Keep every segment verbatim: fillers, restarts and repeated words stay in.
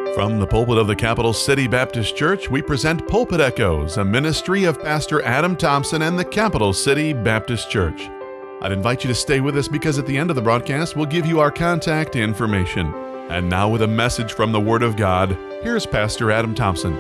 From the pulpit of the Capital City Baptist Church, we present Pulpit Echoes, a ministry of Pastor Adam Thompson and the Capital City Baptist Church. I'd invite you to stay with us because at the end of the broadcast, we'll give you our contact information. And now with a message from the Word of God, here's Pastor Adam Thompson.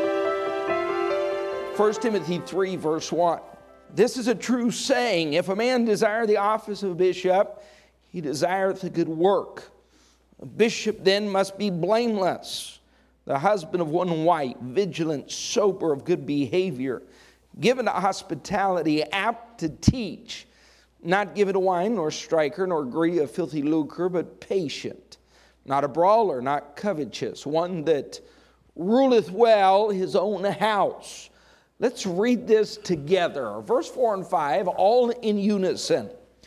First Timothy three, verse one. This is a true saying, if a man desire the office of a bishop, he desireth a good work. A bishop then must be blameless, the husband of one wife, vigilant, sober, of good behavior, given to hospitality, apt to teach, not given to wine, nor striker, nor greedy of filthy lucre, but patient, not a brawler, not covetous, one that ruleth well his own house. Let's read this together. Verse four and five, all in unison.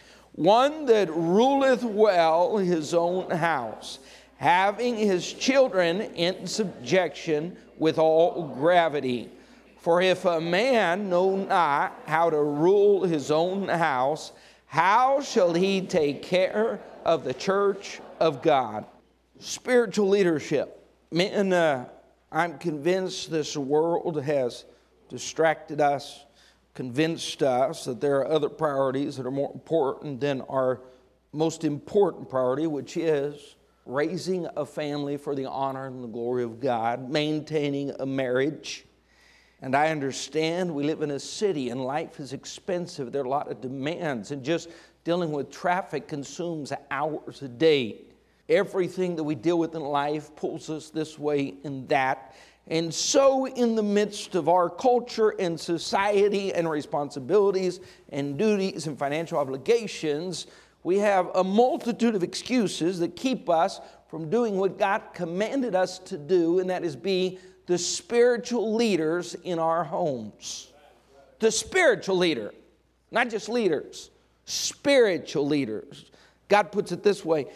One that ruleth well his own house, having his children in subjection with all gravity. For if a man know not how to rule his own house, how shall he take care of the church of God? Spiritual leadership. Man, uh, I'm convinced this world has distracted us, convinced us that there are other priorities that are more important than our most important priority, which is raising a family for the honor and the glory of God, maintaining a marriage. And I understand we live in a city and life is expensive. There are a lot of demands, and just dealing with traffic consumes hours a day. Everything that we deal with in life pulls us this way and that. And so in the midst of our culture and society and responsibilities and duties and financial obligations, we have a multitude of excuses that keep us from doing what God commanded us to do, and that is be the spiritual leaders in our homes. The spiritual leader, not just leaders, spiritual leaders. God puts it this way,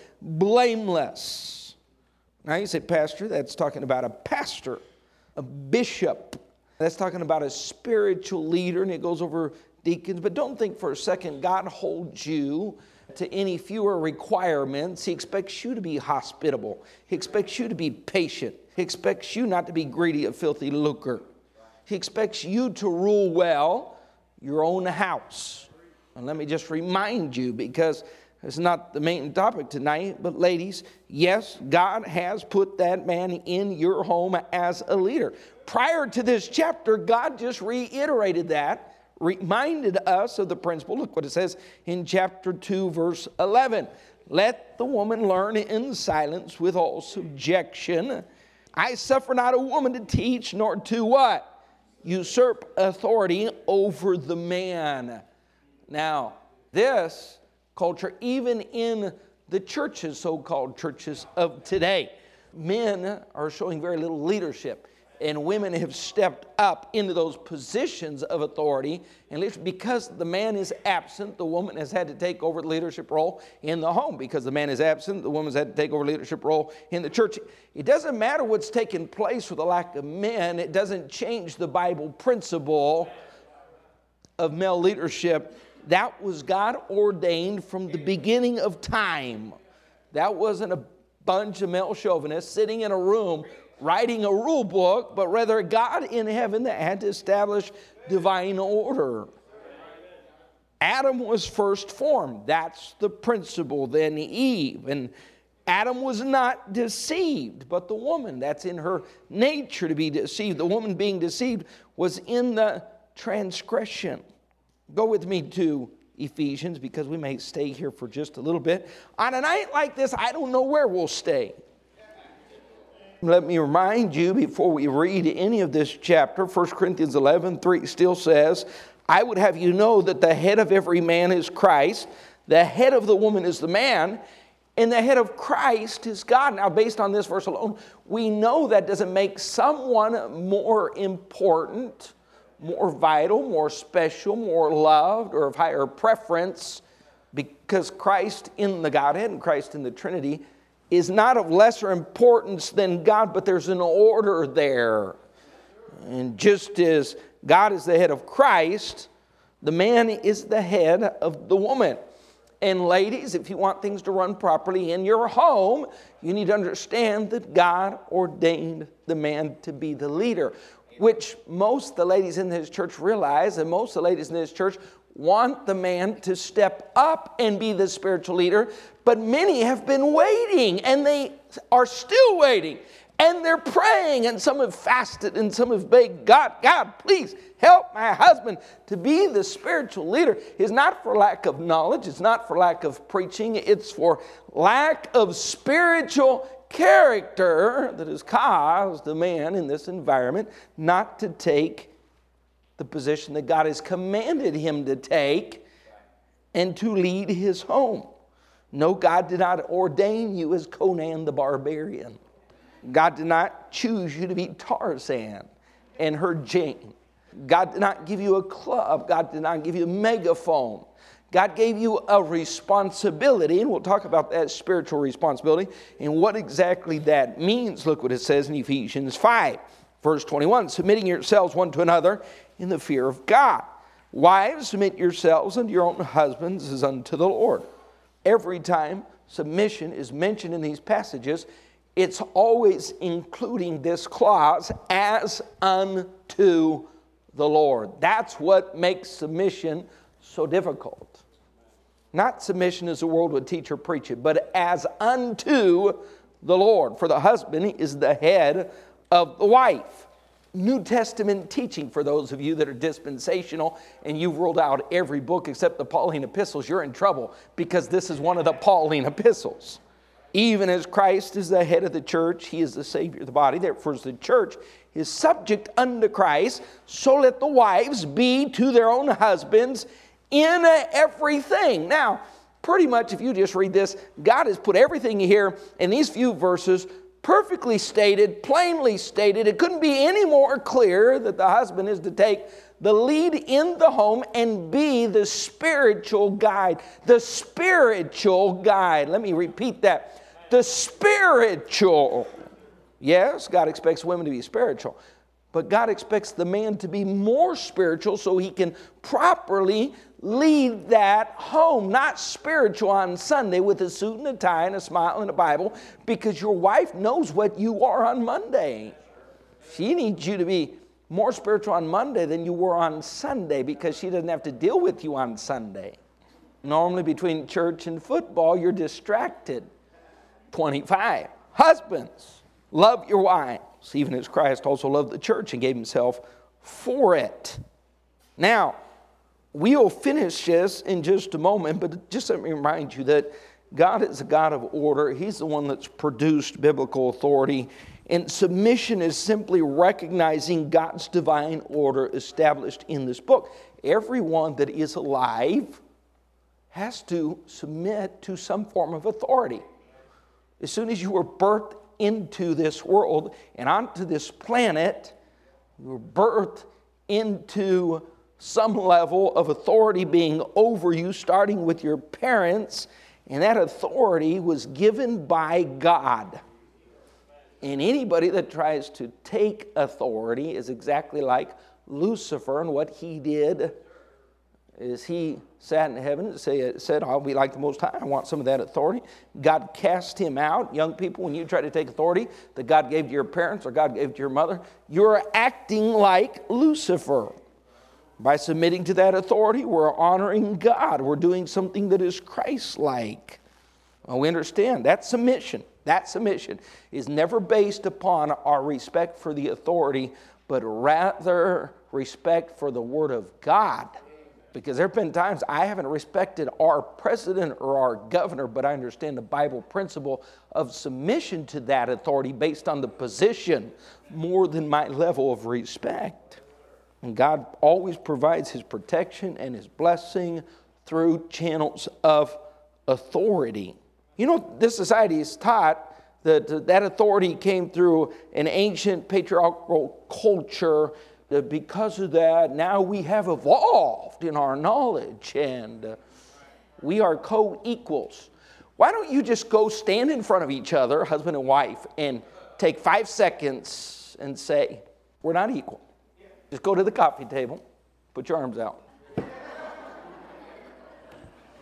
blameless. Now you say, Pastor, that's talking about a pastor. A bishop, that's talking about a spiritual leader, and it goes over deacons. But don't think for a second God holds you to any fewer requirements. He expects you to be hospitable. He expects you to be patient. He expects you not to be greedy of filthy lucre. He expects you to rule well your own house. And let me just remind you, because it's not the main topic tonight, but ladies, yes, God has put that man in your home as a leader. Prior to this chapter, God just reiterated that, reminded us of the principle. Look what it says in chapter two, verse eleven. Let the woman learn in silence with all subjection. I suffer not a woman to teach, nor to what? Usurp authority over the man. Now, this culture, even in the churches, so-called churches of today, men are showing very little leadership, and women have stepped up into those positions of authority. And because the man is absent, the woman has had to take over the leadership role in the home. Because the man is absent, the woman's had to take over the leadership role in the church. It doesn't matter what's taken place with the lack of men. It doesn't change the Bible principle of male leadership. That was God ordained from the beginning of time. That wasn't a bunch of male chauvinists sitting in a room writing a rule book, but rather God in heaven that had to establish divine order. Adam was first formed. That's the principle. Then Eve. And Adam was not deceived, but the woman, that's in her nature to be deceived. The woman being deceived was in the transgression. Go with me to Ephesians, because we may stay here for just a little bit. On a night like this, I don't know where we'll stay. Let me remind you before we read any of this chapter, First Corinthians eleven three still says, I would have you know that the head of every man is Christ, the head of the woman is the man, and the head of Christ is God. Now, based on this verse alone, we know that doesn't make someone more important, more vital, more special, more loved, or of higher preference, because Christ in the Godhead and Christ in the Trinity is not of lesser importance than God, but there's an order there. And just as God is the head of Christ, the man is the head of the woman. And ladies, if you want things to run properly in your home, you need to understand that God ordained the man to be the leader, which most of the ladies in this church realize, and most of the ladies in this church want the man to step up and be the spiritual leader, but many have been waiting, and they are still waiting, and they're praying, and some have fasted, and some have begged God, God, please help my husband to be the spiritual leader. It's not for lack of knowledge, it's not for lack of preaching, it's for lack of spiritual character that has caused the man in this environment not to take the position that God has commanded him to take and to lead his home. No, God did not ordain you as Conan the Barbarian. God did not choose you to be Tarzan and her Jane. God did not give you a club. God did not give you a megaphone. God gave you a responsibility, and we'll talk about that spiritual responsibility and what exactly that means. Look what it says in Ephesians five, verse twenty-one, submitting yourselves one to another in the fear of God. Wives, submit yourselves unto your own husbands as unto the Lord. Every time submission is mentioned in these passages, it's always including this clause, as unto the Lord. That's what makes submission so difficult. Not submission as the world would teach or preach it, but as unto the Lord. For the husband is the head of the wife. New Testament teaching for those of you that are dispensational and you've ruled out every book except the Pauline epistles, you're in trouble because this is one of the Pauline epistles. Even as Christ is the head of the church, he is the Savior of the body. Therefore, as the church is subject unto Christ, so let the wives be to their own husbands in everything. Now, pretty much if you just read this, God has put everything here in these few verses, perfectly stated, plainly stated. It couldn't be any more clear that the husband is to take the lead in the home and be the spiritual guide. The spiritual guide. Let me repeat that. The spiritual. Yes, God expects women to be spiritual, but God expects the man to be more spiritual so he can properly lead that home. Not spiritual on Sunday with a suit and a tie and a smile and a Bible, because your wife knows what you are on Monday. She needs you to be more spiritual on Monday than you were on Sunday, because she doesn't have to deal with you on Sunday. Normally between church and football, you're distracted. twenty-five. Husbands, love your wives, even as Christ also loved the church and gave himself for it. Now, we'll finish this in just a moment, but just let me remind you that God is a God of order. He's the one that's produced biblical authority. And submission is simply recognizing God's divine order established in this book. Everyone that is alive has to submit to some form of authority. As soon as you were birthed into this world and onto this planet, you were birthed into some level of authority being over you, starting with your parents, and that authority was given by God. And anybody that tries to take authority is exactly like Lucifer, and what he did is he sat in heaven and say, said, I'll be like the Most High. I want some of that authority. God cast him out. Young people, when you try to take authority that God gave to your parents or God gave to your mother, you're acting like Lucifer. By submitting to that authority, we're honoring God. We're doing something that is Christ-like. Well, we understand that submission, that submission is never based upon our respect for the authority, but rather respect for the Word of God. Because there have been times I haven't respected our president or our governor, but I understand the Bible principle of submission to that authority based on the position more than my level of respect. And God always provides his protection and his blessing through channels of authority. You know, this society is taught that that authority came through an ancient patriarchal culture. That because of that, now we have evolved in our knowledge and uh, we are co-equals. Why don't you just go stand in front of each other, husband and wife, and take five seconds and say, we're not equal. Just go to the coffee table, put your arms out.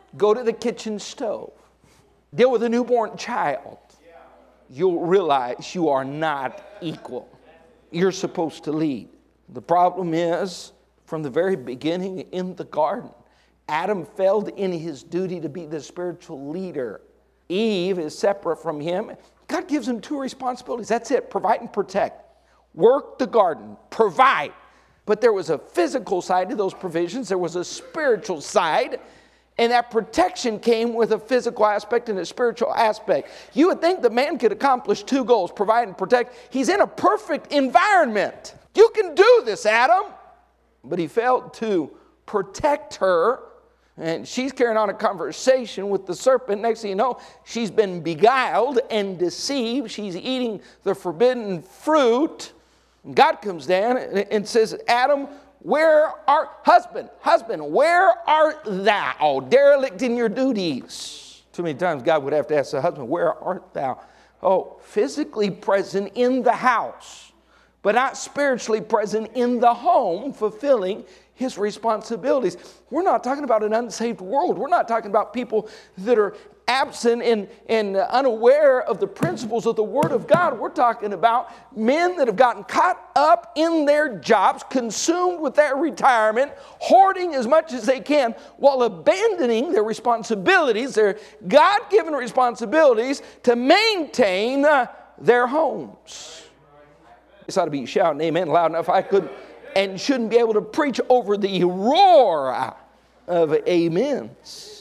Go to the kitchen stove. Deal with a newborn child. You'll realize you are not equal. You're supposed to lead. The problem is, from the very beginning in the garden, Adam failed in his duty to be the spiritual leader. Eve is separate from him. God gives him two responsibilities. That's it. Provide and protect. Work the garden. Provide. But there was a physical side to those provisions. There was a spiritual side. And that protection came with a physical aspect and a spiritual aspect. You would think that man could accomplish two goals, provide and protect. He's in a perfect environment. You can do this, Adam. But he failed to protect her. And she's carrying on a conversation with the serpent. Next thing you know, she's been beguiled and deceived. She's eating the forbidden fruit. And God comes down and says, Adam, where art, husband, husband, where art thou, derelict in your duties? Too many times God would have to ask the husband, where art thou? Oh, physically present in the house, but not spiritually present in the home, fulfilling his responsibilities. We're not talking about an unsaved world. We're not talking about people that are absent and, and unaware of the principles of the Word of God. We're talking about men that have gotten caught up in their jobs, consumed with their retirement, hoarding as much as they can, while abandoning their responsibilities, their God-given responsibilities to maintain uh, their homes. This ought to be shouting amen loud enough. I could and shouldn't be able to preach over the roar of amens.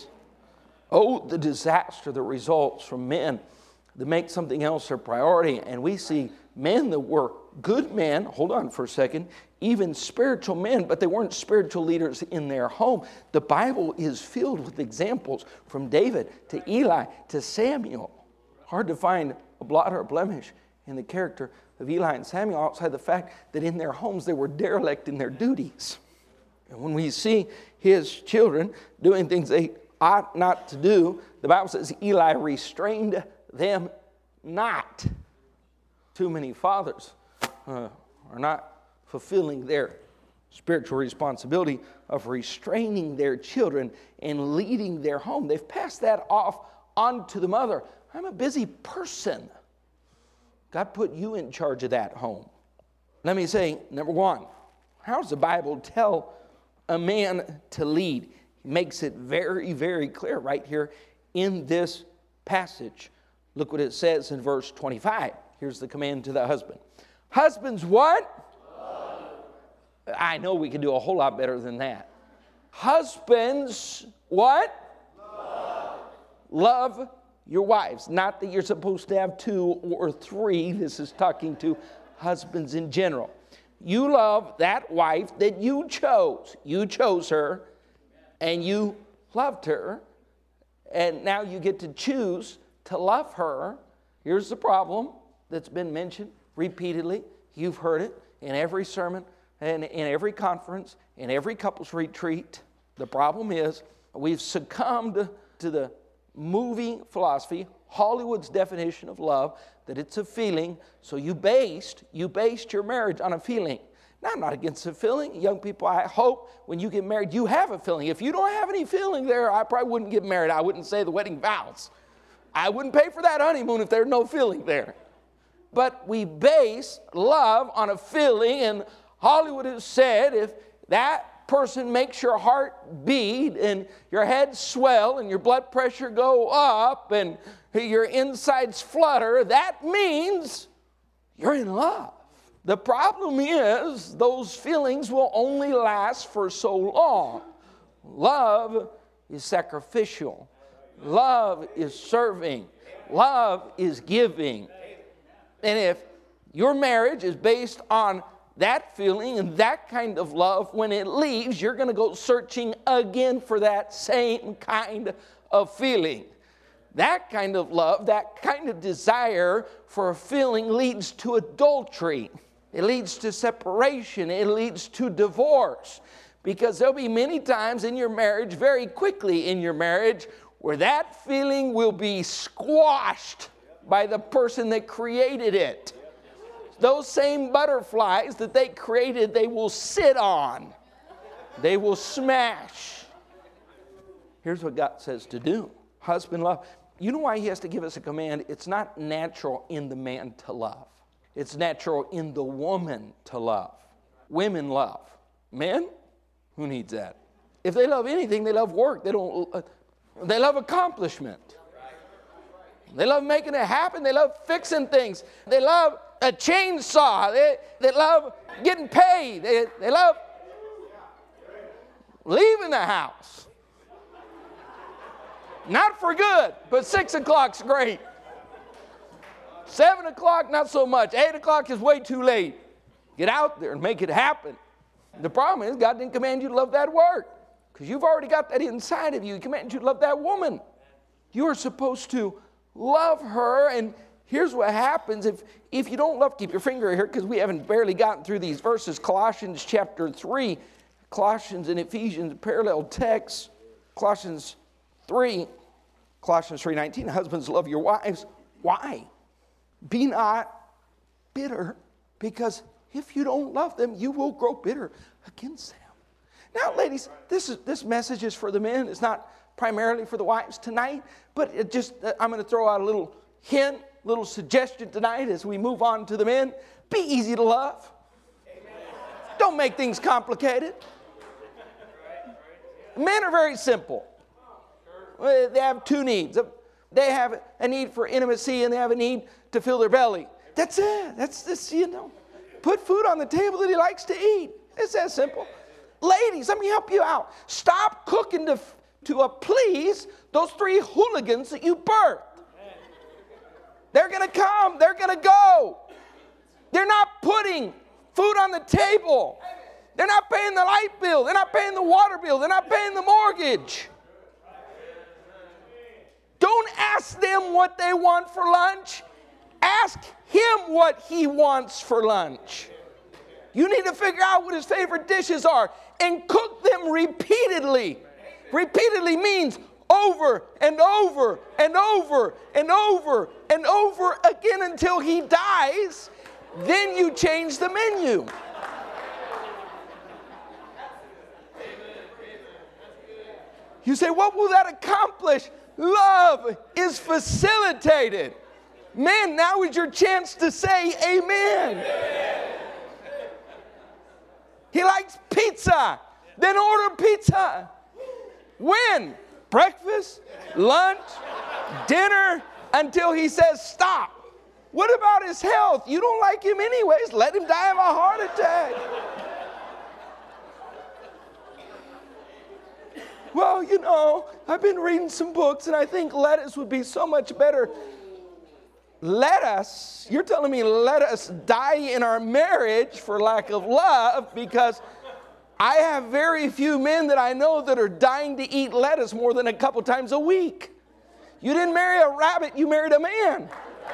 Oh, the disaster that results from men that make something else their priority. And we see men that were good men, hold on for a second, even spiritual men, but they weren't spiritual leaders in their home. The Bible is filled with examples from David to Eli to Samuel. Hard to find a blot or a blemish in the character of Eli and Samuel outside the fact that in their homes they were derelict in their duties. And when we see his children doing things they ought not to do, the Bible says Eli restrained them not. Too many fathers uh, are not fulfilling their spiritual responsibility of restraining their children and leading their home. They've passed that off onto the mother. I'm a busy person. God put you in charge of that home. Let me say, number one, how does the Bible tell a man to lead? He makes it very, very clear right here in this passage. Look what it says in verse twenty-five. Here's the command to the husband. Husbands, what? Love. I know we can do a whole lot better than that. Husbands, what? Love. Love your wives. Not that you're supposed to have two or three. This is talking to husbands in general. You love that wife that you chose. You chose her, and you loved her, and now you get to choose to love her. Here's the problem that's been mentioned repeatedly. You've heard it in every sermon, and in every conference, in every couples retreat. The problem is we've succumbed to the movie philosophy, Hollywood's definition of love, that it's a feeling. So you based, you based your marriage on a feeling. Now, I'm not against a feeling. Young people, I hope when you get married, you have a feeling. If you don't have any feeling there, I probably wouldn't get married. I wouldn't say the wedding vows. I wouldn't pay for that honeymoon if there's no feeling there. But we base love on a feeling, and Hollywood has said if that person makes your heart beat and your head swell and your blood pressure go up and your insides flutter, that means you're in love. The problem is those feelings will only last for so long. Love is sacrificial. Love is serving. Love is giving. And if your marriage is based on that feeling and that kind of love, when it leaves, you're going to go searching again for that same kind of feeling. That kind of love, that kind of desire for a feeling leads to adultery. It leads to separation. It leads to divorce. Because there'll be many times in your marriage, very quickly in your marriage, where that feeling will be squashed by the person that created it. Those same butterflies that they created, they will sit on. They will smash. Here's what God says to do. Husband, love. You know why he has to give us a command? It's not natural in the man to love. It's natural in the woman to love. Women love. Men? Who needs that? If they love anything, they love work. They don't. Uh, they love accomplishment. They love making it happen. They love fixing things. They love a chainsaw. They, they love getting paid. They, they love leaving the house. Not for good, but six o'clock's great. Seven o'clock, not so much. Eight o'clock is way too late. Get out there and make it happen. The problem is God didn't command you to love that work because you've already got that inside of you. He commanded you to love that woman. You are supposed to love her, and here's what happens if, if you don't love, keep your finger here because we haven't barely gotten through these verses. Colossians chapter three, Colossians and Ephesians, parallel texts. Colossians three, Colossians three nineteen, husbands, love your wives. Why? Be not bitter, because if you don't love them, you will grow bitter against them. Now, ladies, this is this message is for the men. It's not primarily for the wives tonight, but it just I'm going to throw out a little hint, little suggestion tonight as we move on to the men. Be easy to love. Amen. Don't make things complicated. Men are very simple. They have two needs. They have a need for intimacy and they have a need to fill their belly. That's it. That's this, you know. Put food on the table that he likes to eat. It's that simple. Ladies, let me help you out. Stop cooking to, to uh, please those three hooligans that you birthed. They're going to come. They're going to go. They're not putting food on the table. They're not paying the light bill. They're not paying the water bill. They're not paying the mortgage. Don't ask them what they want for lunch. Ask him what he wants for lunch. You need to figure out what his favorite dishes are and cook them repeatedly. Repeatedly means over and over and over and over and over again until he dies. Then you change the menu. You say, what will that accomplish? Love is facilitated. Men, now is your chance to say amen. Amen. He likes pizza. Then order pizza. When? Breakfast, lunch, dinner, until he says stop. What about his health? You don't like him anyways. Let him die of a heart attack. Well, you know, I've been reading some books and I think lettuce would be so much better. Let us, you're telling me let us die in our marriage for lack of love, because I have very few men that I know that are dying to eat lettuce more than a couple times a week. You didn't marry a rabbit, you married a man.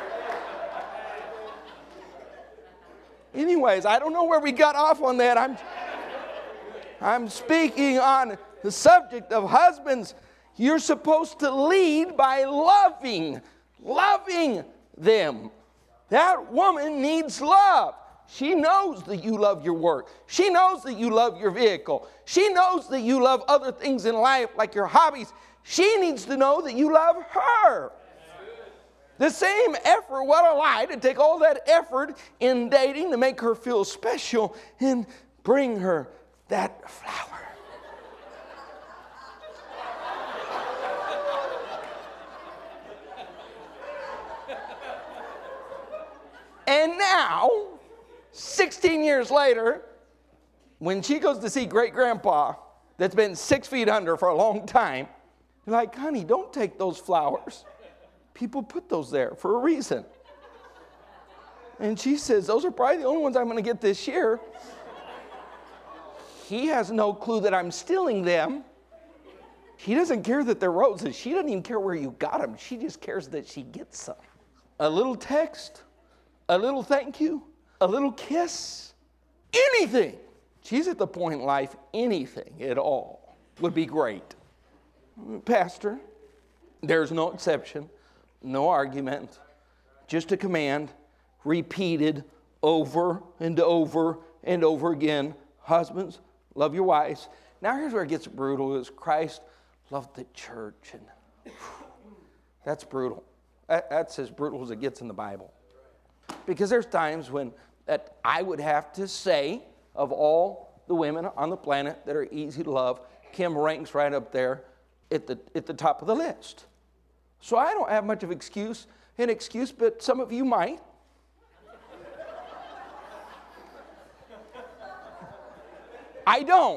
Anyways, I don't know where we got off on that. I'm, I'm speaking on the subject of husbands. You're supposed to lead by loving, loving them. That woman needs love. She knows that you love your work. She knows that you love your vehicle. She knows that you love other things in life like your hobbies. She needs to know that you love her. The same effort, what a lie to take all that effort in dating to make her feel special and bring her that flower. And now, sixteen years later, when she goes to see great-grandpa that's been six feet under for a long time, you're like, honey, don't take those flowers. People put those there for a reason. And she says, those are probably the only ones I'm going to get this year. He has no clue that I'm stealing them. He doesn't care that they're roses. She doesn't even care where you got them. She just cares that she gets some. A little text, a little thank you, a little kiss, anything. She's at the point in life, anything at all would be great. Pastor, there's no exception, no argument, just a command repeated over and over and over again. Husbands, love your wives. Now here's where it gets brutal, is Christ loved the church. And whew, that's brutal. That, that's as brutal as it gets in the Bible. Because there's times when that I would have to say, of all the women on the planet that are easy to love, Kim ranks right up there at the, at the top of the list. So I don't have much of excuse, an excuse, but some of you might. I don't.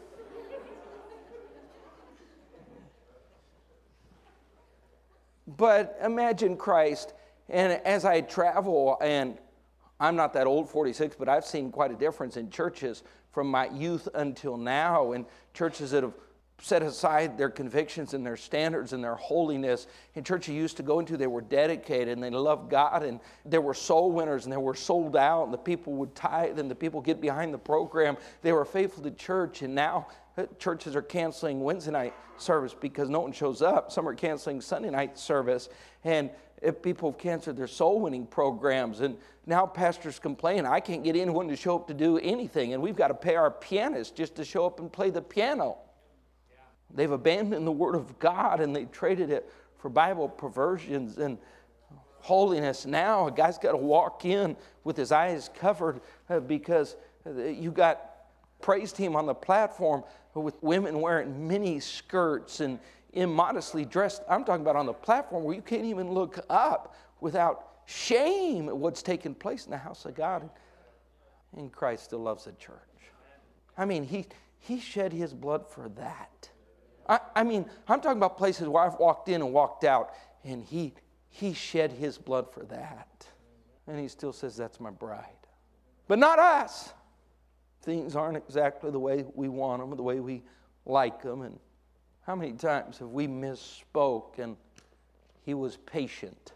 But imagine Christ, and as I travel, and I'm not that old, forty-six, but I've seen quite a difference in churches from my youth until now, and churches that have set aside their convictions and their standards and their holiness. In church you used to go into, they were dedicated and they loved God, and there were soul winners and they were sold out, and the people would tithe and the people get behind the program. They were faithful to church, and now churches are canceling Wednesday night service because no one shows up. Some are canceling Sunday night service, and if people have canceled their soul winning programs, and now pastors complain, I can't get anyone to show up to do anything, and we've got to pay our pianist just to show up and play the piano. They've abandoned the Word of God, and they traded it for Bible perversions and holiness. Now a guy's got to walk in with his eyes covered uh, because you got praise team on the platform with women wearing mini skirts and immodestly dressed. I'm talking about on the platform where you can't even look up without shame at what's taking place in the house of God. And Christ still loves the church. I mean, he, he shed his blood for that. I, I mean, I'm talking about places where I've walked in and walked out, and he, he shed his blood for that. And he still says, that's my bride. But not us. Things aren't exactly the way we want them, or the way we like them. And how many times have we misspoke and he was patient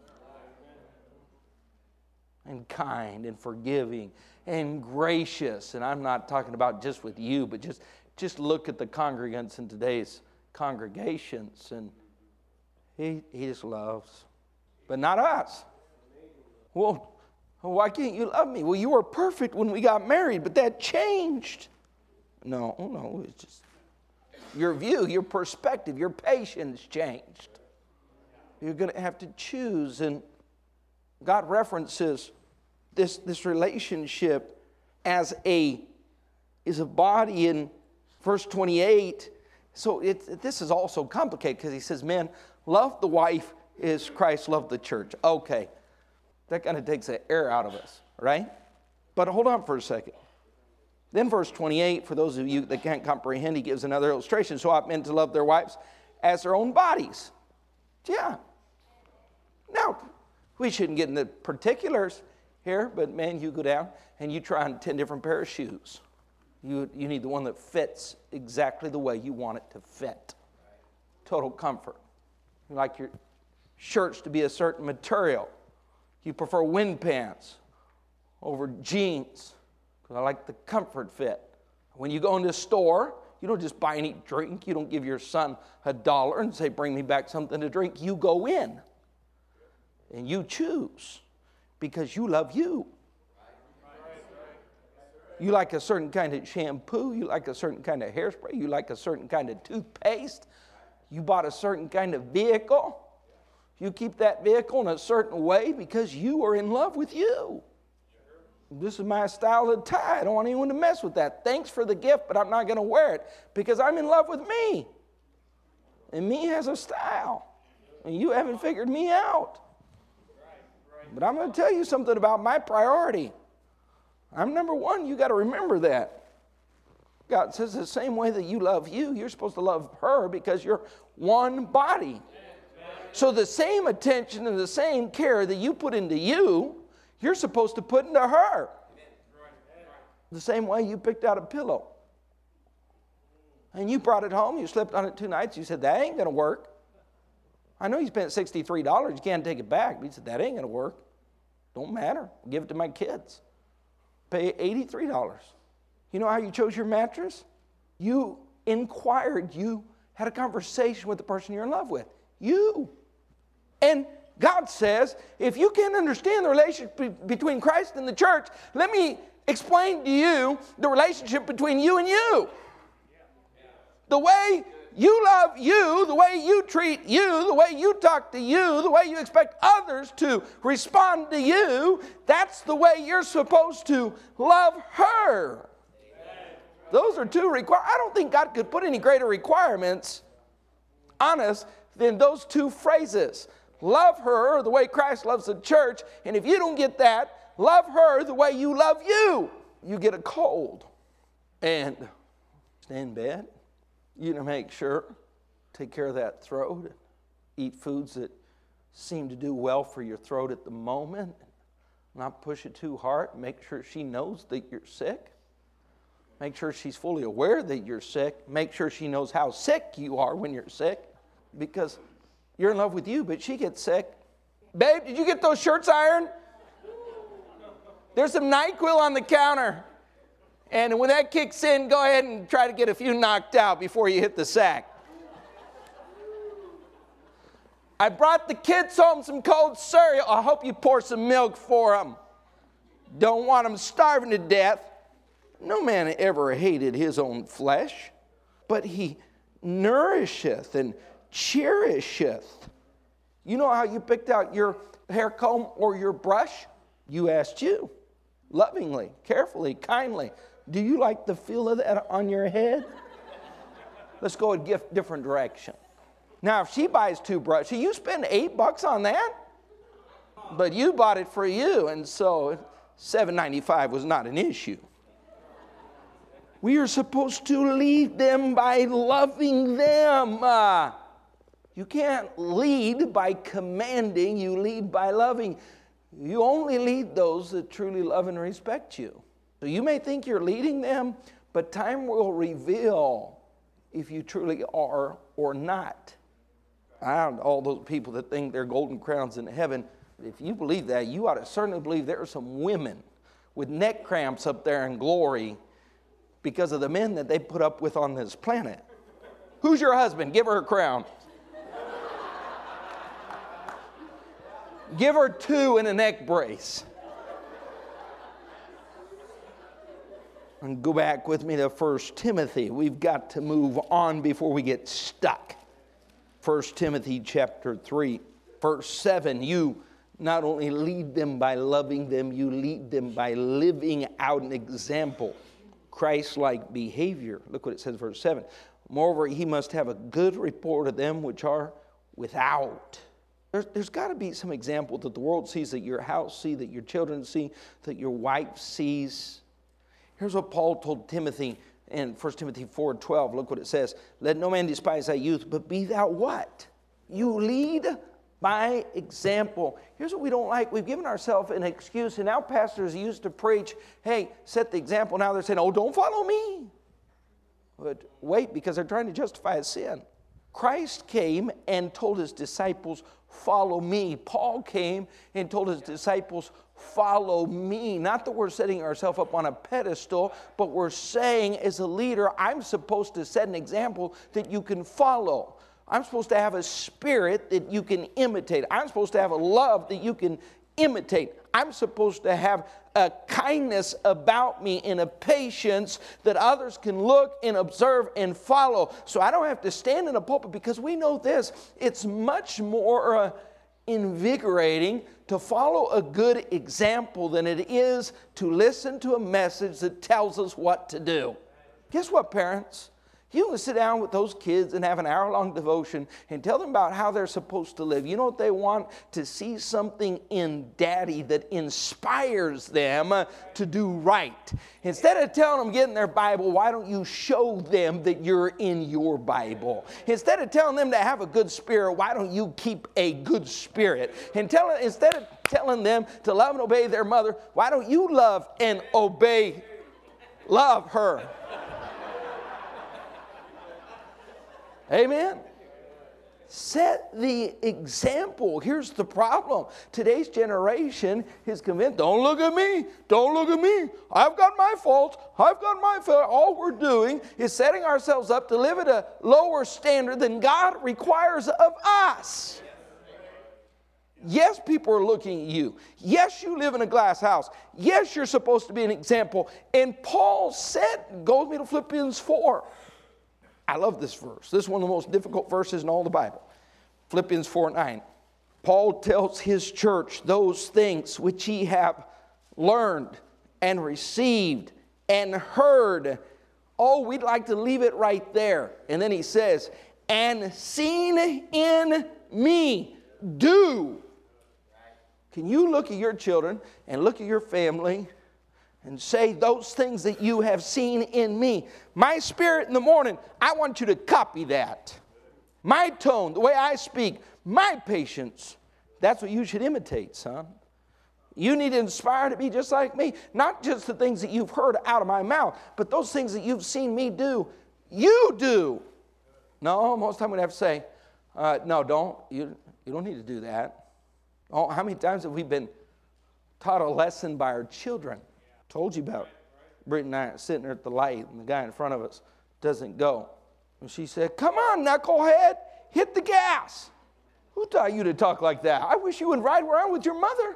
and kind and forgiving and gracious? And I'm not talking about just with you, but just, just look at the congregants in today's congregations, and he, he just loves. But not us. Well, why can't you love me? Well, you were perfect when we got married, but that changed. No, no, it's just your view, your perspective, your patience changed. You're going to have to choose. And God references this, this relationship as a, is a body in verse twenty-eight. So it, this is also complicated because he says, men, love the wife as Christ loved the church. Okay. That kind of takes the air out of us, right? But hold on for a second. Then verse twenty-eight, for those of you that can't comprehend, he gives another illustration. So ought men to love their wives as their own bodies. Yeah. Now, we shouldn't get into particulars here, but man, you go down and you try on ten different pair of shoes. You, you need the one that fits exactly the way you want it to fit. Total comfort. You like your shirts to be a certain material. You prefer wind pants over jeans because I like the comfort fit. When you go into a store, you don't just buy any drink. You don't give your son a dollar and say, bring me back something to drink. You go in and you choose because you love you. You like a certain kind of shampoo. You like a certain kind of hairspray. You like a certain kind of toothpaste. You bought a certain kind of vehicle. You keep that vehicle in a certain way because you are in love with you. This is my style of tie. I don't want anyone to mess with that. Thanks for the gift, but I'm not going to wear it because I'm in love with me. And me has a style. And you haven't figured me out. But I'm going to tell you something about my priority. I'm number one. You got to remember that. God says the same way that you love you, you're supposed to love her because you're one body. So the same attention and the same care that you put into you, you're supposed to put into her. The same way you picked out a pillow. And you brought it home, you slept on it two nights, you said, that ain't going to work. I know you spent sixty-three dollars, you can't take it back. But you said, that ain't going to work. Don't matter. Give it to my kids. Pay eighty-three dollars. You know how you chose your mattress? You inquired, you had a conversation with the person you're in love with. You. And God says, if you can't understand the relationship between Christ and the church, let me explain to you the relationship between you and you. The way You love you the way you treat you, the way you talk to you, the way you expect others to respond to you. That's the way you're supposed to love her. Amen. Those are two requirements. I don't think God could put any greater requirements on us than those two phrases. Love her the way Christ loves the church. And if you don't get that, love her the way you love you. You get a cold. And stay in bed. You know, make sure, take care of that throat. Eat foods that seem to do well for your throat at the moment. Not push it too hard. Make sure she knows that you're sick. Make sure she's fully aware that you're sick. Make sure she knows how sick you are when you're sick. Because you're in love with you, but she gets sick. Babe, did you get those shirts ironed? There's some NyQuil on the counter. And when that kicks in, go ahead and try to get a few knocked out before you hit the sack. I brought the kids home some cold cereal. I hope you pour some milk for them. Don't want them starving to death. No man ever hated his own flesh, but he nourisheth and cherisheth. You know how you picked out your hair comb or your brush? You asked you. Lovingly, carefully, kindly. Do you like the feel of that on your head? Let's go a gift different direction. Now, if she buys two brushes, you spend eight bucks on that? But you bought it for you, and so seven ninety-five was not an issue. We are supposed to lead them by loving them. Uh, you can't lead by commanding, you lead by loving. You only lead those that truly love and respect you. So you may think you're leading them, but time will reveal if you truly are or not. I don't know all those people that think they're golden crowns in heaven. If you believe that, you ought to certainly believe there are some women with neck cramps up there in glory because of the men that they put up with on this planet. Who's your husband? Give her a crown. Give her two in a neck brace. And go back with me to First Timothy. We've got to move on before we get stuck. First Timothy chapter three, verse seven. You not only lead them by loving them, you lead them by living out an example. Christ-like behavior. Look what it says in verse seven. Moreover, he must have a good report of them which are without. There's, there's got to be some example that the world sees, that your house sees, that your children see, that your wife sees. Here's what Paul told Timothy in First Timothy four twelve. Look what it says. Let no man despise thy youth, but be thou what? You lead by example. Here's what we don't like. We've given ourselves an excuse, and now pastors used to preach, hey, set the example. Now they're saying, oh, don't follow me. But wait, because they're trying to justify a sin. Christ came and told his disciples, follow me. Paul came and told his disciples, follow me. Not that we're setting ourselves up on a pedestal, but we're saying as a leader, I'm supposed to set an example that you can follow. I'm supposed to have a spirit that you can imitate. I'm supposed to have a love that you can imitate. I'm supposed to have a kindness about me and a patience that others can look and observe and follow. So I don't have to stand in a pulpit, because we know this. It's much more uh, invigorating to follow a good example than it is to listen to a message that tells us what to do. Guess what, parents? You can sit down with those kids and have an hour-long devotion and tell them about how they're supposed to live. You know what they want? To see something in Daddy that inspires them to do right. Instead of telling them get in their Bible, why don't you show them that you're in your Bible? Instead of telling them to have a good spirit, why don't you keep a good spirit? And tell, instead of telling them to love and obey their mother, why don't you love and obey, love her? Amen. Set the example. Here's the problem. Today's generation is convinced, don't look at me. Don't look at me. I've got my faults. I've got my faults. All we're doing is setting ourselves up to live at a lower standard than God requires of us. Yes, people are looking at you. Yes, you live in a glass house. Yes, you're supposed to be an example. And Paul said, go with me to Philippians four. I love this verse. This is one of the most difficult verses in all the Bible. Philippians four nine. Paul tells his church those things which ye have learned and received and heard. Oh, we'd like to leave it right there. And then he says, and seen in me, do. Can you look at your children and look at your family and say those things that you have seen in me? My spirit in the morning, I want you to copy that. My tone, the way I speak, my patience, that's what you should imitate, son. You need to inspire to be just like me. Not just the things that you've heard out of my mouth, but those things that you've seen me do, you do. No, most of the time we'd have to say, uh, no, don't. You, you don't need to do that. Oh, how many times have we been taught a lesson by our children? Told you about Brittany and I sitting there at the light, and the guy in front of us doesn't go. And she said, come on, knucklehead, hit the gas. Who taught you to talk like that? I wish you would ride around with your mother.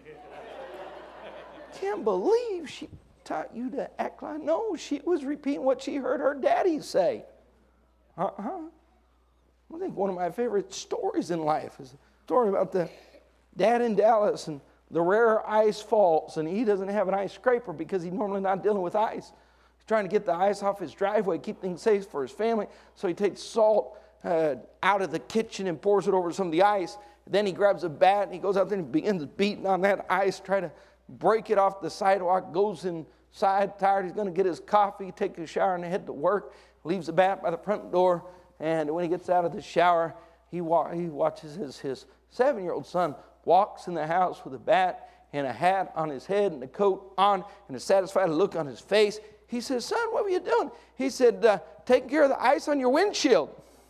Can't believe she taught you to act like, no, she was repeating what she heard her daddy say. Uh-huh. I think one of my favorite stories in life is a story about the dad in Dallas and the rare ice falls, and he doesn't have an ice scraper because he's normally not dealing with ice. He's trying to get the ice off his driveway, keep things safe for his family, so he takes salt uh, out of the kitchen and pours it over some of the ice. Then he grabs a bat and he goes out there and begins beating on that ice, trying to break it off the sidewalk, goes inside, tired, he's going to get his coffee, take a shower, and head to work, leaves the bat by the front door, and when he gets out of the shower, he, wa- he watches his, his seven-year-old son walks in the house with a bat and a hat on his head and a coat on and a satisfied look on his face. He says, son, what were you doing? He said, uh, taking care of the ice on your windshield.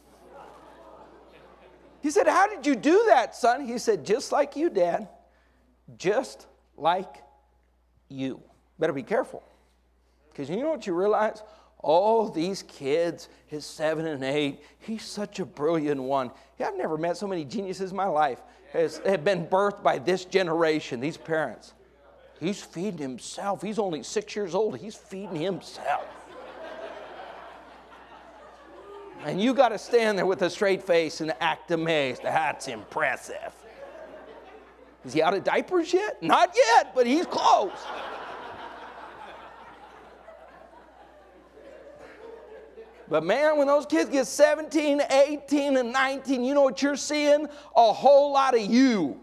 He said, how did you do that, son? He said, just like you, Dad. Just like you. Better be careful. Because you know what you realize? Oh, these kids, his seven and eight, he's such a brilliant one. Yeah, I've never met so many geniuses in my life. Has have been birthed by this generation, these parents. He's feeding himself. He's only six years old. He's feeding himself. And you got to stand there with a straight face and act amazed. That's impressive. Is he out of diapers yet? Not yet, but he's close. But man, when those kids get seventeen, eighteen, and nineteen, you know what you're seeing? A whole lot of you.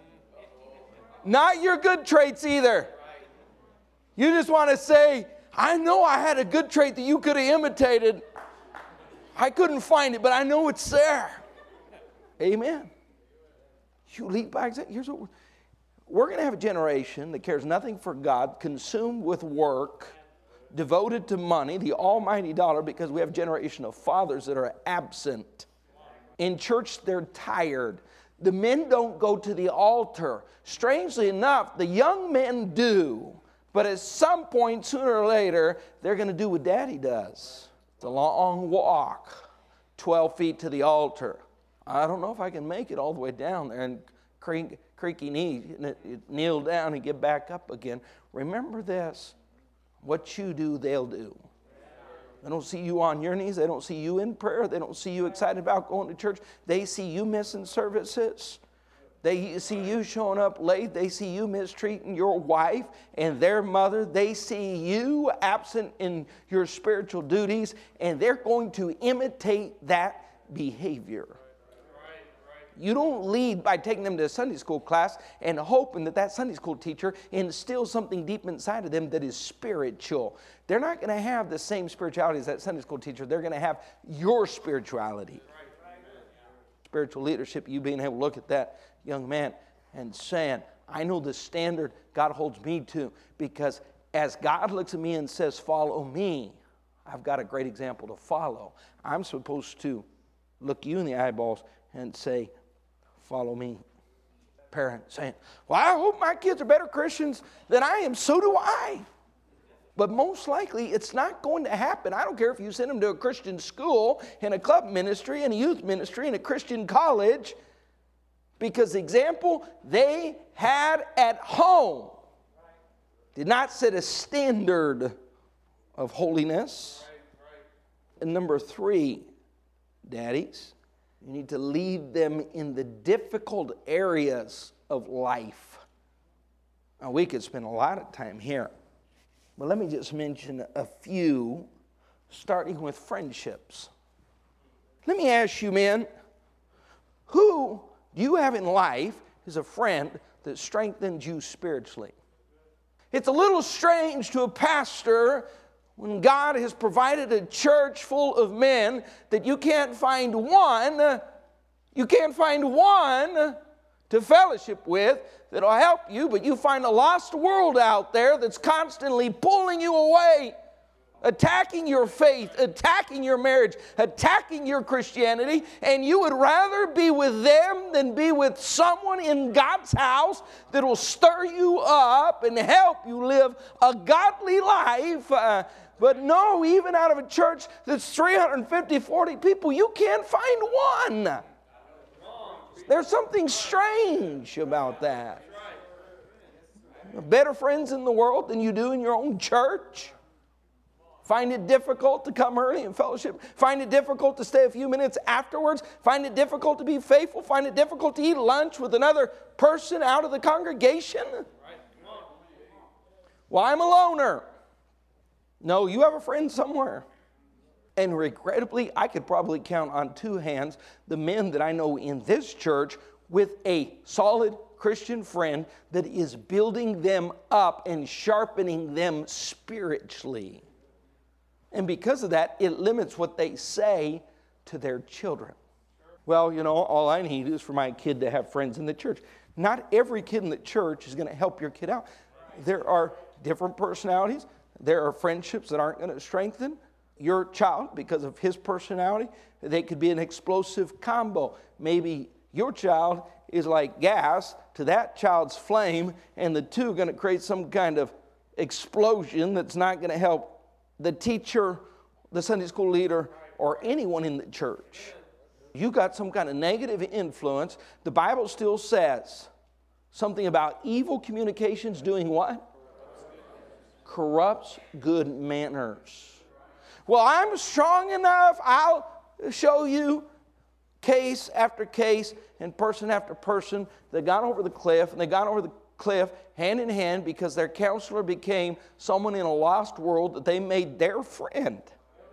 Not your good traits either. You just want to say, I know I had a good trait that you could have imitated. I couldn't find it, but I know it's there. Amen. You lead by example. Here's what we're, we're going to have a generation that cares nothing for God, consumed with work, devoted to money, the almighty dollar, because we have a generation of fathers that are absent. In church, they're tired. The men don't go to the altar. Strangely enough, the young men do. But at some point, sooner or later, they're going to do what Daddy does. It's a long walk, twelve feet to the altar. I don't know if I can make it all the way down there and creak, creaky knee, kneel down and get back up again. Remember this. What you do, they'll do. They don't see you on your knees. They don't see you in prayer. They don't see you excited about going to church. They see you missing services. They see you showing up late. They see you mistreating your wife and their mother. They see you absent in your spiritual duties, and they're going to imitate that behavior. You don't lead by taking them to a Sunday school class and hoping that that Sunday school teacher instills something deep inside of them that is spiritual. They're not going to have the same spirituality as that Sunday school teacher. They're going to have your spirituality. Spiritual leadership, you being able to look at that young man and saying, I know the standard God holds me to, because as God looks at me and says, follow me, I've got a great example to follow. I'm supposed to look you in the eyeballs and say, follow me. Parent saying, well, I hope my kids are better Christians than I am. So do I. But most likely, it's not going to happen. I don't care if you send them to a Christian school, in a club ministry, in a youth ministry, in a Christian college, because the example they had at home did not set a standard of holiness. And number three, daddies, you need to lead them in the difficult areas of life. Now, we could spend a lot of time here, but let me just mention a few, starting with friendships. Let me ask you, men, who do you have in life as a friend that strengthens you spiritually? It's a little strange to a pastor when God has provided a church full of men that you can't find one, you can't find one to fellowship with that'll help you, but you find a lost world out there that's constantly pulling you away, attacking your faith, attacking your marriage, attacking your Christianity, and you would rather be with them than be with someone in God's house that will stir you up and help you live a godly life. Uh, but no, even out of a church that's three hundred fifty, forty people, you can't find one. There's something strange about that. Better friends in the world than you do in your own church. Find it difficult to come early in fellowship. Find it difficult to stay a few minutes afterwards. Find it difficult to be faithful. Find it difficult to eat lunch with another person out of the congregation. Well, I'm a loner. No, you have a friend somewhere. And regrettably, I could probably count on two hands the men that I know in this church with a solid Christian friend that is building them up and sharpening them spiritually. And because of that, it limits what they say to their children. Well, you know, all I need is for my kid to have friends in the church. Not every kid in the church is going to help your kid out. There are different personalities. There are friendships that aren't going to strengthen your child because of his personality. They could be an explosive combo. Maybe your child is like gas to that child's flame, and the two are going to create some kind of explosion that's not going to help the teacher, the Sunday school leader, or anyone in the church. You got some kind of negative influence. The Bible still says something about evil communications doing what? Corrupts good manners. Well, I'm strong enough. I'll show you case after case and person after person that got over the cliff, and they got over the cliff hand in hand because their counselor became someone in a lost world that they made their friend.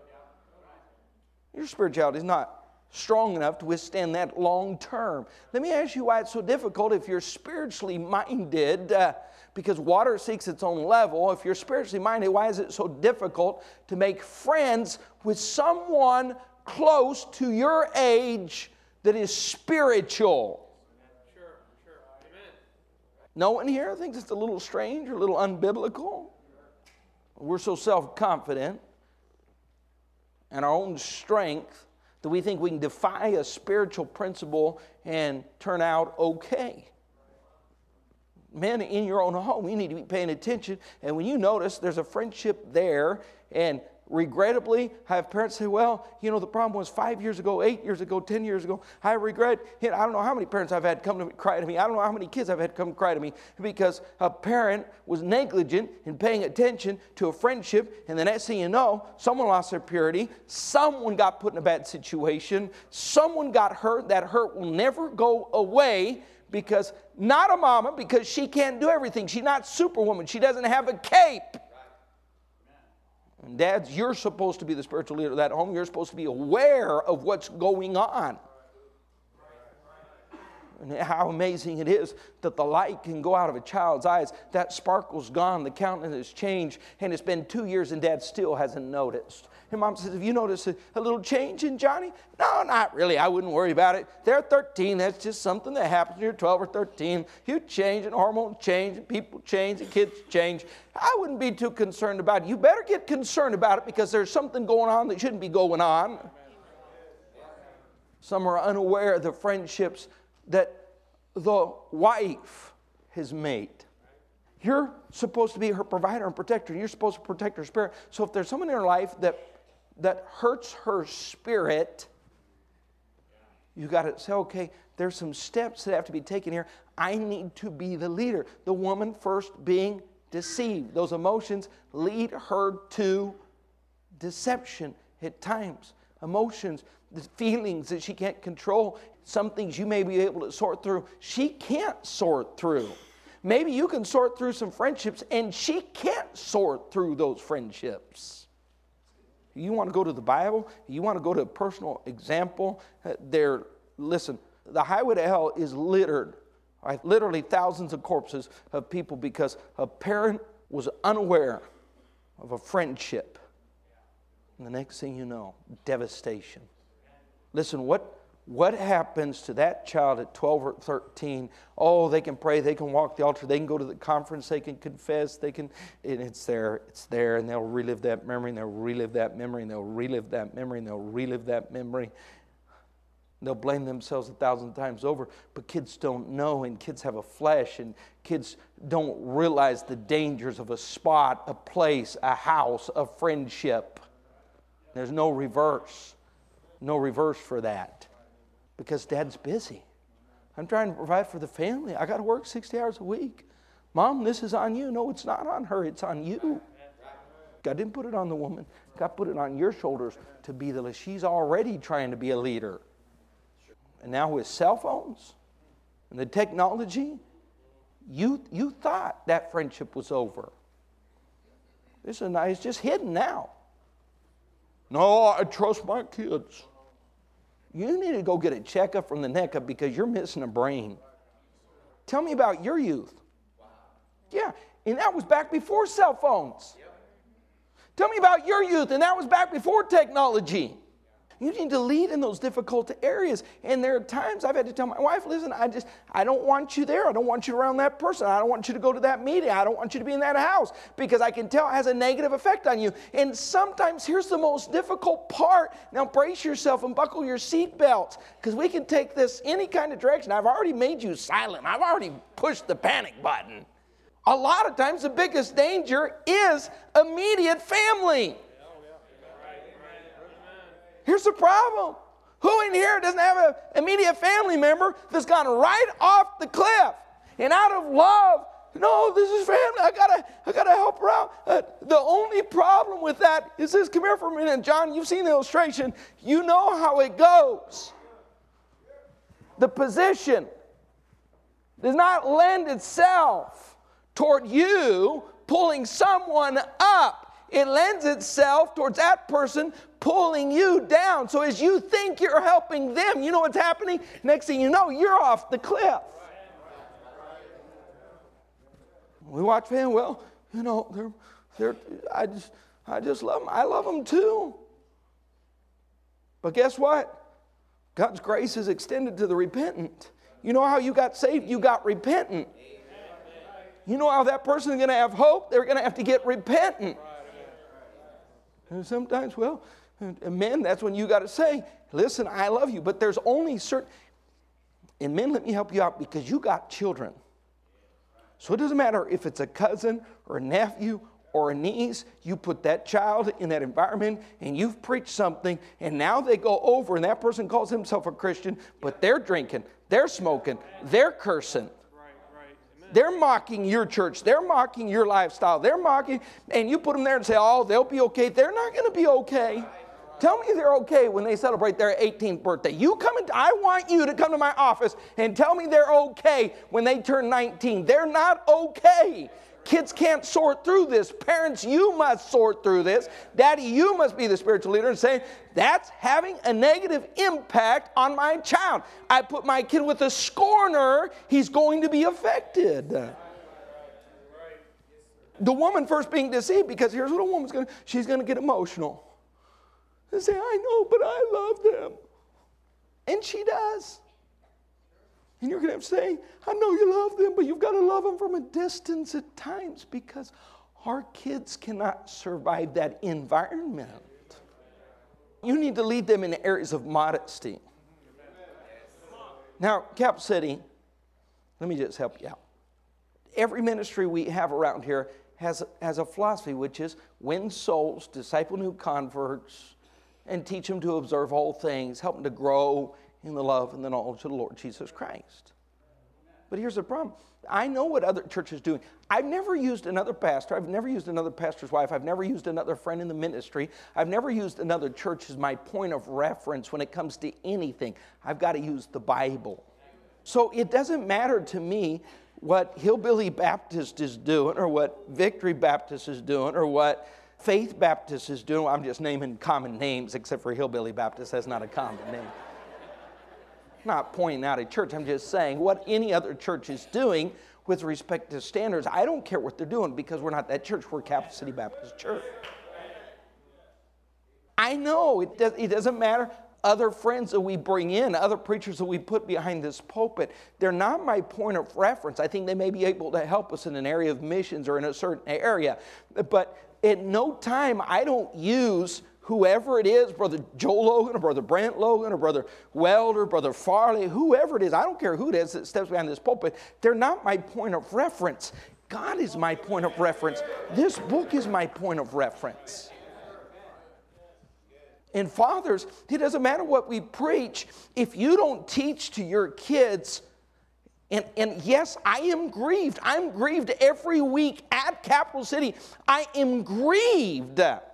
Your spirituality is not strong enough to withstand that long term. Let me ask you why it's so difficult if you're spiritually minded, uh, because water seeks its own level. If you're spiritually minded, why is it so difficult to make friends with someone close to your age that is spiritual? Sure, sure. Amen. No one here thinks it's a little strange or a little unbiblical? We're so self-confident in our own strength that we think we can defy a spiritual principle and turn out okay. Men, in your own home, you need to be paying attention. And when you notice there's a friendship there, and regrettably, I have parents say, well, you know, the problem was five years ago, eight years ago, ten years ago. I regret, you know, I don't know how many parents I've had come to cry to me. I don't know how many kids I've had come cry to me because a parent was negligent in paying attention to a friendship, and the next thing you know, someone lost their purity, someone got put in a bad situation, someone got hurt. That hurt will never go away because not a mama, because she can't do everything. She's not Superwoman. She doesn't have a cape. And dads, you're supposed to be the spiritual leader of that home. You're supposed to be aware of what's going on. And how amazing it is that the light can go out of a child's eyes. That sparkle's gone, the countenance has changed, and it's been two years and dad still hasn't noticed. And mom says, have you noticed a, a little change in Johnny? No, not really. I wouldn't worry about it. They're thirteen. That's just something that happens when you're twelve or thirteen. You change, and hormones change, and people change, and kids change. I wouldn't be too concerned about it. You better get concerned about it because there's something going on that shouldn't be going on. Some are unaware of the friendships that the wife has made. You're supposed to be her provider and protector. You're supposed to protect her spirit. So if there's someone in her life that that hurts her spirit, you got to say, okay, there's some steps that have to be taken here. I need to be the leader. The woman first being deceived. Those emotions lead her to deception. at times, emotions, the feelings that she can't control, some things you may be able to sort through, she can't sort through. Maybe you can sort through some friendships and she can't sort through those friendships. You want to go to the Bible? You want to go to a personal example? Uh, there, listen, the highway to hell is littered, right? Literally thousands of corpses of people because a parent was unaware of a friendship. And the next thing you know, devastation. Listen, what What happens to that child at twelve or thirteen? Oh, they can pray, they can walk the altar, they can go to the conference, they can confess, they can, and it's there, it's there, and they'll relive that memory, and they'll relive that memory, and they'll relive that memory, and they'll relive that memory. They'll blame themselves a thousand times over, but kids don't know, and kids have a flesh, and kids don't realize the dangers of a spot, a place, a house, a friendship. There's no reverse, no reverse for that. Because Dad's busy. I'm trying to provide for the family. I got to work sixty hours a week. Mom, this is on you. No, it's not on her. It's on you. God didn't put it on the woman. God put it on your shoulders to be the leader. She's already trying to be a leader. And now with cell phones and the technology, you, you thought that friendship was over. This is nice. It's just hidden now. No, I trust my kids. You need to go get a checkup from the neck up because you're missing a brain. Tell me about your youth. Yeah, and that was back before cell phones. Tell me about your youth, and that was back before technology. You need to lead in those difficult areas. And there are times I've had to tell my wife, listen, I just, I don't want you there. I don't want you around that person. I don't want you to go to that meeting. I don't want you to be in that house because I can tell it has a negative effect on you. And sometimes here's the most difficult part. Now brace yourself and buckle your seatbelts because we can take this any kind of direction. I've already made you silent. I've already pushed the panic button. A lot of times the biggest danger is immediate family. Here's the problem. Who in here doesn't have an immediate family member that's gone right off the cliff? And out of love, no, this is family. I gotta, I gotta help her out. Uh, the only problem with that is this. Come here for a minute, John. You've seen the illustration. You know how it goes. The position does not lend itself toward you pulling someone up. It lends itself towards that person pulling you down. So as you think you're helping them, you know what's happening? Next thing you know, you're off the cliff. We watch family, well, you know, they're, they're, I just, I just love them. I love them too. But guess what? God's grace is extended to the repentant. You know how you got saved? You got repentant. You know how that person is going to have hope? They're going to have to get repentant. And sometimes, well, and men, that's when you got to say, listen, I love you. But there's only certain, and men, let me help you out because you got children. So it doesn't matter if it's a cousin or a nephew or a niece, you put that child in that environment and you've preached something and now they go over and that person calls himself a Christian, but they're drinking, they're smoking, they're cursing. They're mocking your church. They're mocking your lifestyle. They're mocking, and you put them there and say, oh, they'll be okay. They're not going to be okay. Tell me they're okay when they celebrate their eighteenth birthday. You come in, I want you to come to my office and tell me they're okay when they turn nineteen. They're not okay. Kids can't sort through this. Parents, you must sort through this. Daddy, you must be the spiritual leader and say, that's having a negative impact on my child. I put my kid with a scorner, he's going to be affected. The woman first being deceived because here's what a woman's going to, she's going to get emotional. And say, I know, but I love them. And she does. And you're going to have to say, I know you love them, but you've got to love them from a distance at times because our kids cannot survive that environment. You need to lead them in areas of modesty. Now, Cap City, let me just help you out. Every ministry we have around here has, has a philosophy, which is win souls, disciple new converts, and teach them to observe all things, help them to grow in the love and the knowledge of the Lord Jesus Christ. But here's the problem. I know what other churches are doing. I've never used another pastor. I've never used another pastor's wife. I've never used another friend in the ministry. I've never used another church as my point of reference when it comes to anything. I've got to use the Bible. So it doesn't matter to me what Hillbilly Baptist is doing or what Victory Baptist is doing or what Faith Baptist is doing. I'm just naming common names except for Hillbilly Baptist. That's not a common name. I'm not pointing out a church. I'm just saying what any other church is doing with respect to standards. I don't care what they're doing because we're not that church. We're Capital City Baptist Church. I know it, does, it doesn't matter. Other friends that we bring in, other preachers that we put behind this pulpit, they're not my point of reference. I think they may be able to help us in an area of missions or in a certain area. But at no time I don't use whoever it is, Brother Joe Logan or Brother Brent Logan or Brother Welder, Brother Farley, whoever it is, I don't care who it is that steps behind this pulpit, they're not my point of reference. God is my point of reference. This book is my point of reference. And fathers, it doesn't matter what we preach, if you don't teach to your kids, and, and yes, I am grieved. I'm grieved every week at Capital City. I am grieved that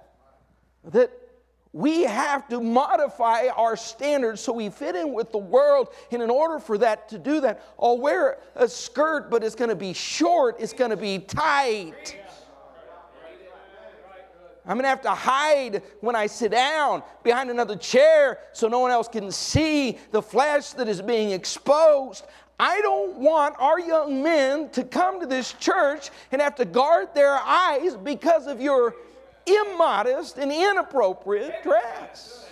we have to modify our standards so we fit in with the world. And in order for that to do that, I'll wear a skirt, but it's going to be short. It's going to be tight. I'm going to have to hide when I sit down behind another chair so no one else can see the flesh that is being exposed. I don't want our young men to come to this church and have to guard their eyes because of your immodest and inappropriate dress.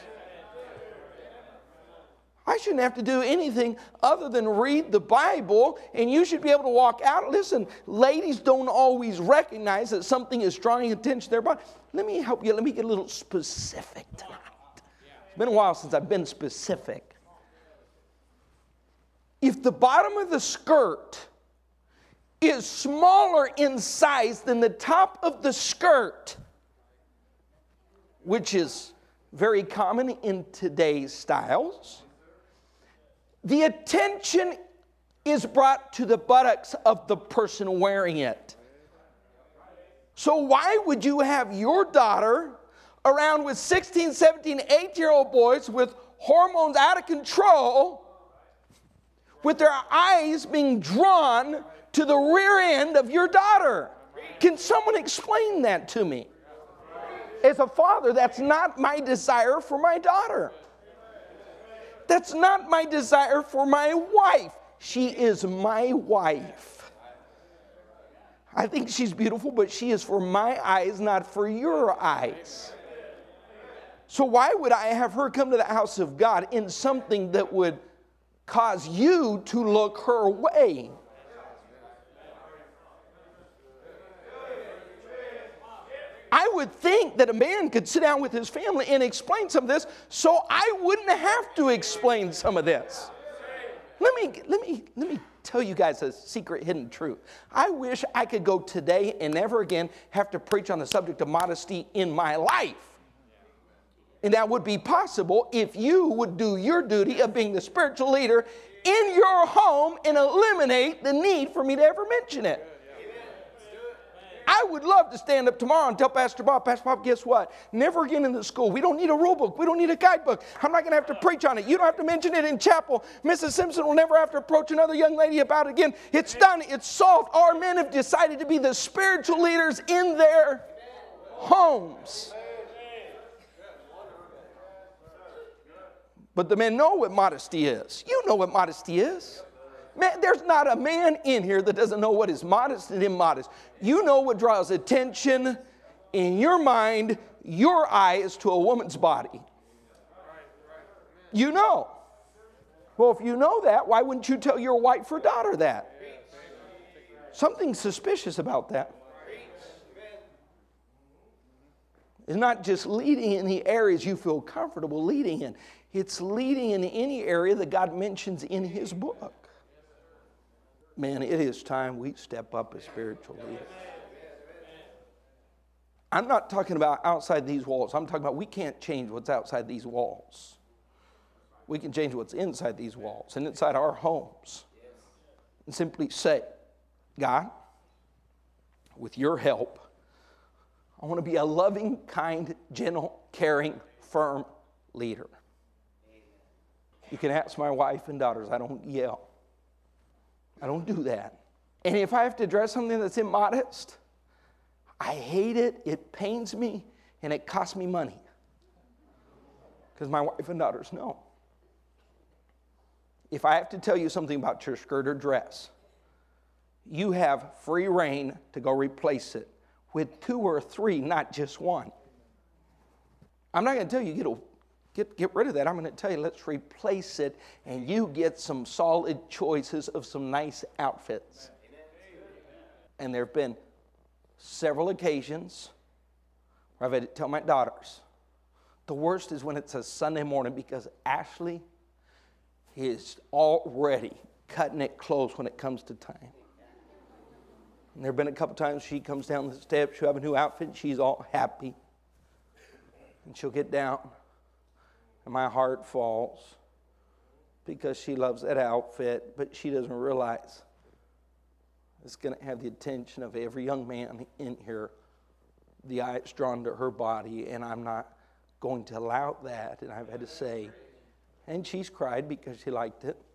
I shouldn't have to do anything other than read the Bible, and you should be able to walk out. Listen, ladies don't always recognize that something is drawing attention to their body. Let me help you. Let me get a little specific tonight. It's been a while since I've been specific. If the bottom of the skirt is smaller in size than the top of the skirt, which is very common in today's styles, the attention is brought to the buttocks of the person wearing it. So why would you have your daughter around with sixteen, seventeen, eighteen-year-old boys with hormones out of control, with their eyes being drawn to the rear end of your daughter? Can someone explain that to me? As a father, that's not my desire for my daughter. That's not my desire for my wife. She is my wife. I think she's beautiful, but she is for my eyes, not for your eyes. So why would I have her come to the house of God in something that would cause you to look her way? I would think that a man could sit down with his family and explain some of this, so I wouldn't have to explain some of this. Let me, let me, let me tell you guys a secret hidden truth. I wish I could go today and never again have to preach on the subject of modesty in my life. And that would be possible if you would do your duty of being the spiritual leader in your home and eliminate the need for me to ever mention it. I would love to stand up tomorrow and tell Pastor Bob, Pastor Bob, guess what? Never again in the school. We don't need a rule book. We don't need a guidebook. I'm not going to have to preach on it. You don't have to mention it in chapel. Missus Simpson will never have to approach another young lady about it again. It's done. It's solved. Our men have decided to be the spiritual leaders in their homes. But the men know what modesty is. You know what modesty is. Man, there's not a man in here that doesn't know what is modest and immodest. You know what draws attention in your mind, your eyes to a woman's body. You know. Well, if you know that, why wouldn't you tell your wife or daughter that? Something suspicious about that. It's not just leading in the areas you feel comfortable leading in. It's leading in any area that God mentions in His book. Man, it is time we step up as spiritual leaders. I'm not talking about outside these walls. I'm talking about we can't change what's outside these walls. We can change what's inside these walls and inside our homes. and simply say, God, with your help, I want to be a loving, kind, gentle, caring, firm leader. You can ask my wife and daughters. I don't yell. I don't do that. And if I have to address something that's immodest, I hate it, it pains me, and it costs me money. Because my wife and daughters know. If I have to tell you something about your skirt or dress, you have free reign to go replace it with two or three, not just one. I'm not going to tell you, get, a, get, get rid of that. I'm going to tell you, let's replace it, and you get some solid choices of some nice outfits. And there have been several occasions where I've had to tell my daughters. The worst is when it's a Sunday morning because Ashley is already cutting it close when it comes to time. And there have been a couple times she comes down the steps, she'll have a new outfit, and she's all happy. And she'll get down, and my heart falls because she loves that outfit, but she doesn't realize it's going to have the attention of every young man in here. The eye is drawn to her body, and I'm not going to allow that. And I've had to say, and she's cried because she liked it.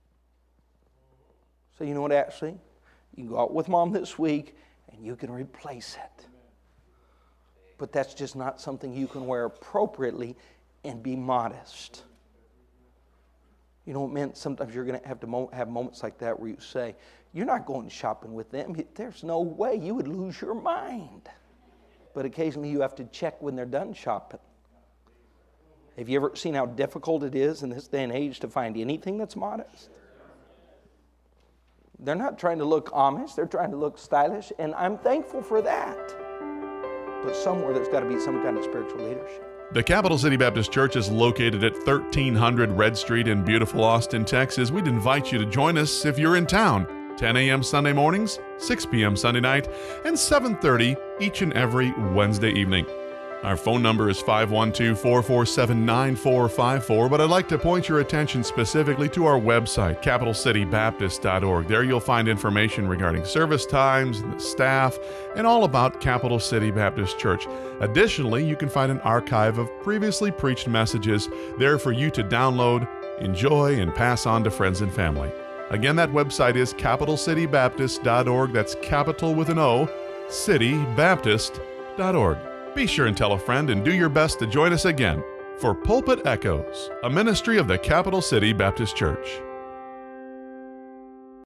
So you know what, Ashley? You can go out with Mom this week, and you can replace it. But that's just not something you can wear appropriately and be modest. You know what, man? Sometimes you're going to have to mo- have moments like that where you say, you're not going shopping with them. There's no way. You would lose your mind. But occasionally you have to check when they're done shopping. Have you ever seen how difficult it is in this day and age to find anything that's modest? They're not trying to look Amish. They're trying to look stylish, and I'm thankful for that. But somewhere there's got to be some kind of spiritual leadership. The Capital City Baptist Church is located at thirteen hundred Red Street in beautiful Austin, Texas. We'd invite you to join us if you're in town. ten a.m. Sunday mornings, six p.m. Sunday night, and seven thirty each and every Wednesday evening. Our phone number is five one two, four four seven, nine four five four, but I'd like to point your attention specifically to our website, capital city baptist dot org. There you'll find information regarding service times, the staff, and all about Capital City Baptist Church. Additionally, you can find an archive of previously preached messages there for you to download, enjoy, and pass on to friends and family. Again, that website is capital city baptist dot org. That's capital with an O, city baptist dot org. Be sure and tell a friend and do your best to join us again for Pulpit Echoes, a ministry of the Capital City Baptist Church.